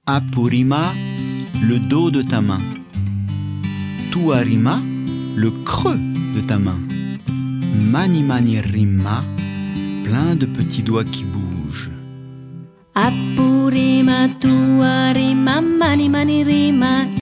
Apurima, le dos de ta main. Tuarima, le creux de ta main. Mani mani rima, plein de petits doigts qui bougent. Apurima, tuarima, mani mani rima.